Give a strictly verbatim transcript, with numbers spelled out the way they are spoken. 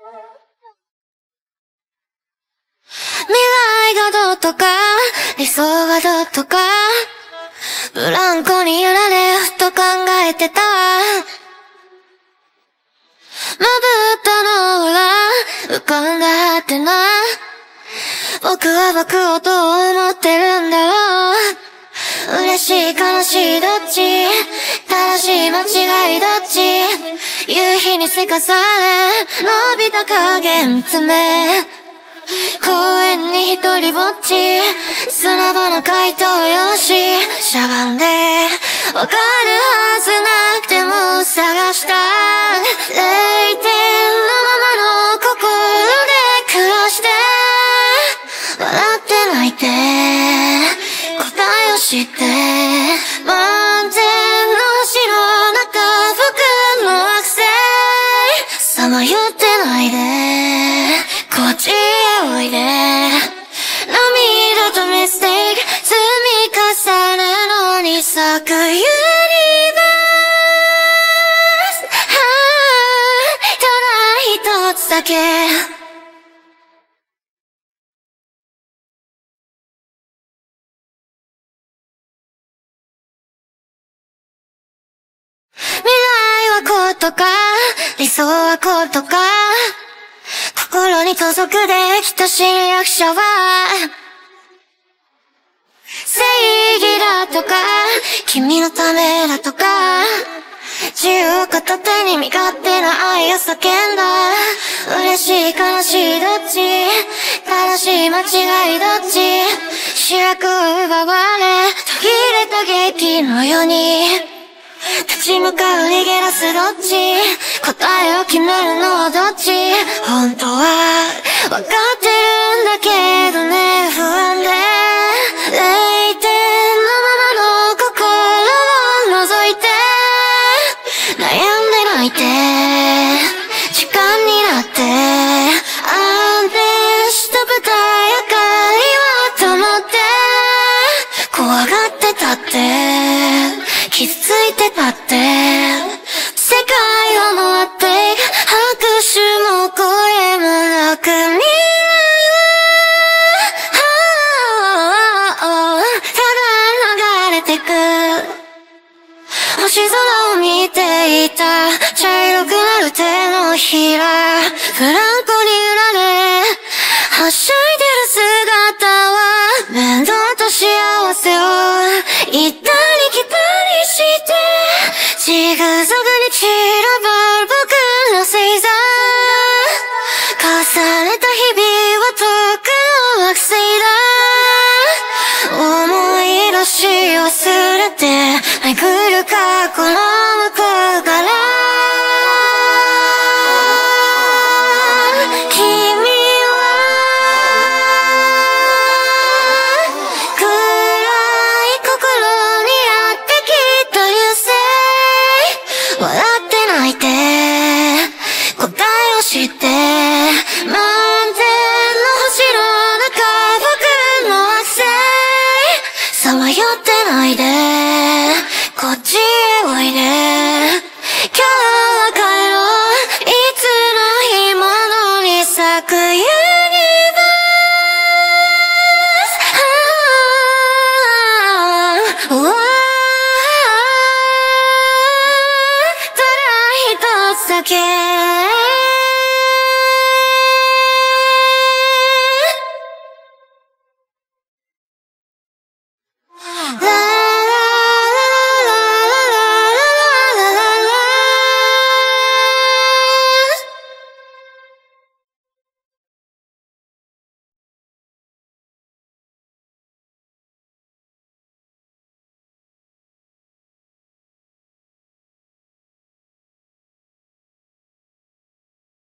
未来がどうとか理想がどうとかブランコに揺られふと考えてた。まぶたの裏浮かんだはてな。僕は僕をどう思ってるんだろう。嬉しい悲しいどっち、正しい間違いどっち。夕日にせかされ伸びた影見つめ、公園に一人ぼっち、砂場の回答用紙しゃがんで、わかるはずなくても探した。れいてんのままの心で暮らして、笑って泣いて答えを知って、万全の星の中僕の惑星さまよってないでこっちへおいで。涙とミステイク積み重ねるのに咲くユニバース、ただ一つだけ未来はこうとか理想はこうとか、心に届くできた侵略者は正義だとか君のためだとか、自由を片手に身勝手な愛を叫んだ。嬉しい悲しいどっち、正しい間違いどっち。主役を奪われ途切れた劇のように立ち向かう逃げ出すどっち、答えを決めるのはどっち。本当は分かってるんだけどね、不安でれいてんのままの心を覗いて悩んで泣いて時間になって、安定した舞台明かりは灯って、怖がってたって傷ついてたって、世界を回って拍手も声もなく未来はただ流れてく。星空を見ていた茶色くなる手のひら、ブランコに揺られはしゃいでる姿は面倒と幸せを行ったり来たりしてジグザグに散らばる僕の星座、重ねた日々は遠くの惑星だ。思い出し忘れて巡る過去の向こうから、君は暗い心にやってきた流星、笑